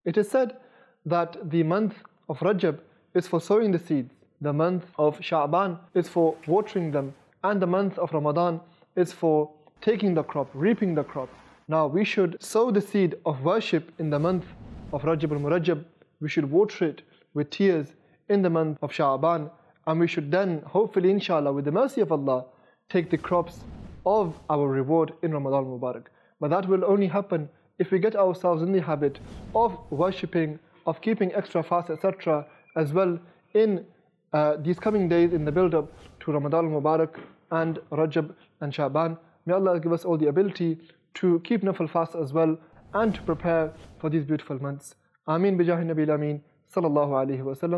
It is said that the month of Rajab is for sowing the seeds, the month of Sha'ban is for watering them, and the month of Ramadan is for taking the crop, reaping the crop. Now we should sow the seed of worship in the month of Rajab al-Murajab. We should water it with tears in the month of Sha'ban, and we should then, hopefully inshallah, with the mercy of Allah, take the crops of our reward in Ramadan Mubarak. But that will only happen if we get ourselves in the habit of worshipping, of keeping extra fast, etc. as well in these coming days in the build-up to Ramadan Mubarak and Rajab and Sha'ban. May Allah give us all the ability to keep Nafil fast as well and to prepare for these beautiful months. Ameen bijahi Nabil Ameen sallallahu alayhi wa sallam.